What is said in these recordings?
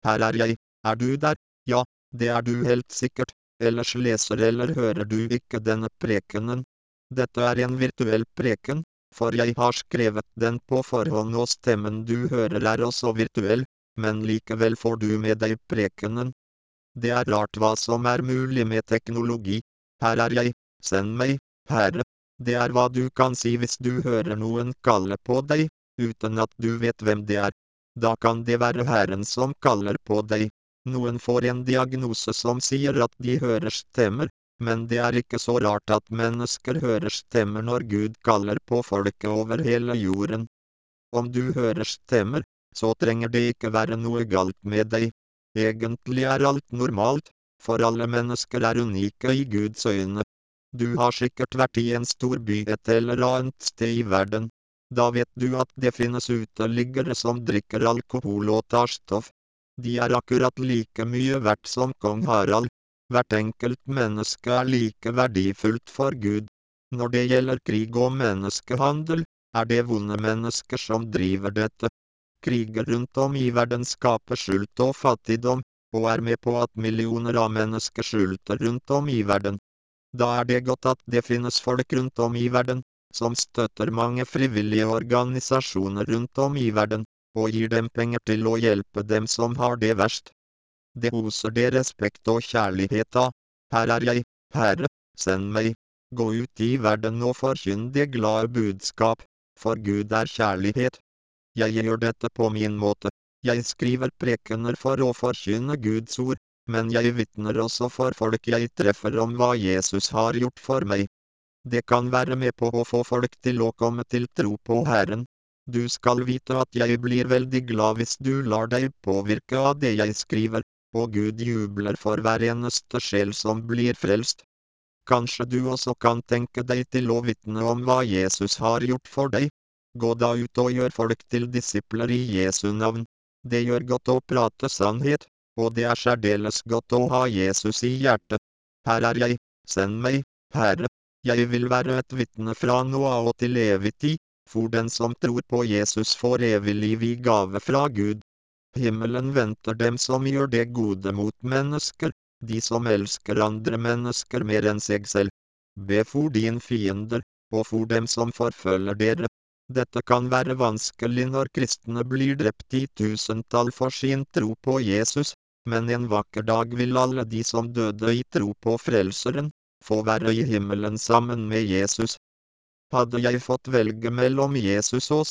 her er jeg, er du der? Ja, det er du helt sikkert, ellers leser eller hører du ikke denne prekenen. Dette er en virtuell preken, for jeg har skrevet den på forhånd og stemmen du hører er også virtuell, men likevel får du med deg prekenen. Det er rart hva som er mulig med teknologi. Her er jeg, send meg, Herre. Det er hva du kan si hvis du hører noen kalle på deg, uten at du vet hvem det er. Da kan det være Herren som kaller på deg. Noen får en diagnose som sier at de hører stemmer, men det er ikke så rart at mennesker hører stemmer når Gud kaller på folket over hele jorden. Om du hører stemmer, så trenger det ikke være noe galt med deg. Egentlig er alt normalt, for alle mennesker er unike i Guds øyne. Du har sikkert vært i en stor by et eller annet sted i verden. Da vet du at det finnes uteliggere som drikker alkohol og tar stoff. De er akkurat like mye verdt som kong Harald. Hvert enkelt menneske er like verdifullt for Gud. Når det gjelder krig og menneskehandel, er det vonde mennesker som driver dette. Kriger rundt om i verden skaper sult og fattigdom, og er med på at millioner av mennesker sulter rundt om i verden. Da er det godt at det finnes folk rundt om i verden, som støtter mange frivillige organisasjoner rundt om i verden, og gir dem penger til å hjelpe dem som har det verst. Det oser det respekt og kjærlighet av. Her er jeg, Herre, send meg. Gå ut i verden og forkynn det glade budskap, for Gud er kjærlighet. Jeg gjør dette på min måte. Jeg skriver prekener for å forkynne Guds ord, men jeg vitner også for folk jeg treffer om hva Jesus har gjort for meg. Det kan være med på å få folk til å komme til tro på Herren. Du skal vite at jeg blir veldig glad hvis du lar deg påvirke av det jeg skriver, og Gud jubler for hver eneste sjel som blir frelst. Kanskje du også kan tenke deg til å vitne om hva Jesus har gjort for deg. Gå da ut og gjør folk til disipler i Jesu navn. Det gjør godt å prate sannhet, og det er særdeles godt å ha Jesus i hjertet. Her er jeg, send meg, Herre. Jeg vil være et vitne fra nå av og til evig tid, for den som tror på Jesus får evig liv i gave fra Gud. Himmelen venter dem som gjør det gode mot mennesker, de som elsker andre mennesker mer enn seg selv. Be for din fiender, og for dem som forfølger dere. Dette kan være vanskelig når kristne blir drept i tusentall for sin tro på Jesus, men en vakker dag vil alle de som døde i tro på Frelseren, få være i himmelen sammen med Jesus. Hadde jeg fått velge mellom Jesus og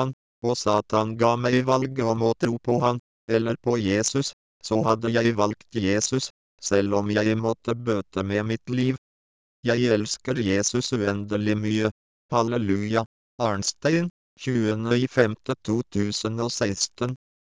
Satan ga meg valget om å tro på han, eller på Jesus, så hadde jeg valgt Jesus, selv om jeg måtte bøte med mitt liv. Jeg elsker Jesus uendelig mye. Halleluja. Arnstein, 20.05.2016